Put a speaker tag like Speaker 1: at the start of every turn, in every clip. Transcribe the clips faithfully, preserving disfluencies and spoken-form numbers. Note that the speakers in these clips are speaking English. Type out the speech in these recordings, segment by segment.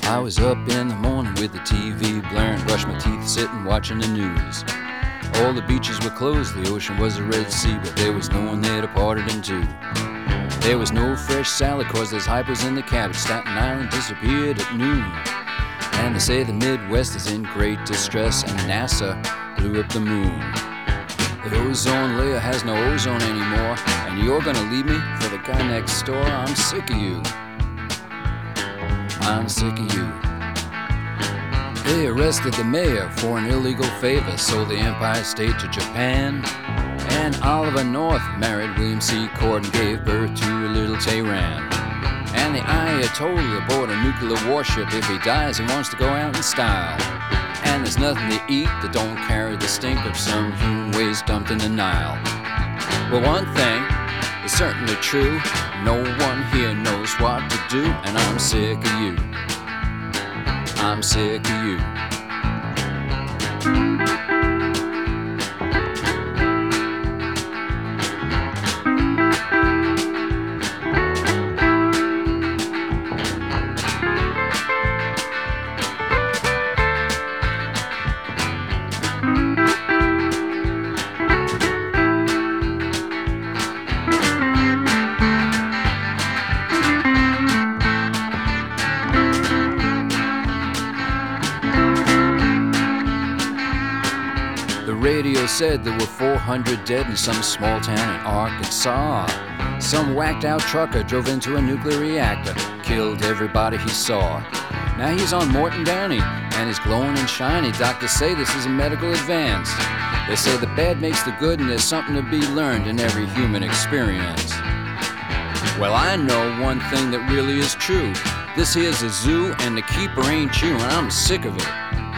Speaker 1: I was up in the morning with the T V blaring, brushed my teeth sitting watching the news. All the beaches were closed, the ocean was a Red Sea, but there was no one there to part it in two. There was no fresh salad cause there's hypos in the cabbage. Staten Island disappeared at noon. And they say the Midwest is in great distress and NASA blew up the moon. The ozone layer has no ozone anymore, and you're gonna leave me for the guy next door. I'm sick of you. I'm sick of you. They arrested the mayor for an illegal favor, sold the Empire State to Japan. And Oliver North married William C. Cord and gave birth to a little Tehran. And the Ayatollah bought a nuclear warship. If he dies, he wants to go out in style. And there's nothing to eat that don't carry the stink of some human waste dumped in the Nile. Well, one thing is certainly true. No one here knows what to do, and I'm sick of you. I'm sick of you. The radio said there were four hundred dead in some small town in Arkansas. Some whacked out trucker drove into a nuclear reactor, killed everybody he saw. Now he's on Morton Downey and he's glowing and shiny. Doctors say this is a medical advance. They say the bad makes the good and there's something to be learned in every human experience. Well, I know one thing that really is true. This here's a zoo and the keeper ain't you, and I'm sick of it.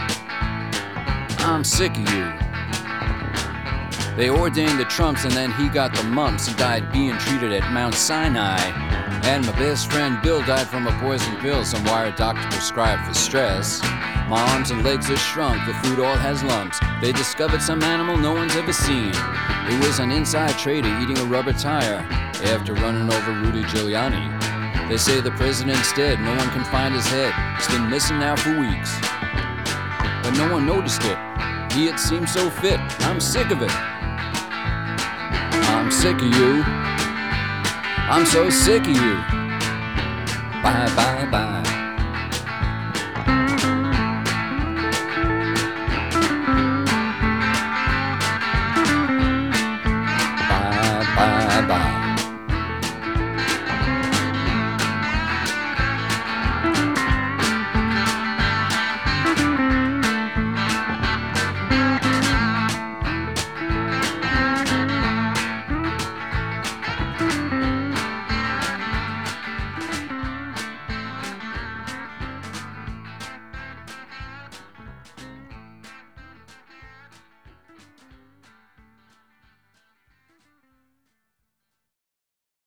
Speaker 1: I'm sick of you. They ordained the Trumps and then he got the mumps and died being treated at Mount Sinai. And my best friend Bill died from a poison pill some wire doctor prescribed for stress. My arms and legs are shrunk, the food all has lumps. They discovered some animal no one's ever seen. It was an inside trader eating a rubber tire after running over Rudy Giuliani. They say the president's dead, no one can find his head. It's been missing now for weeks. But no one noticed it. He had seemed so fit. I'm sick of it. I'm sick of you. I'm so sick of you. Bye, bye, bye.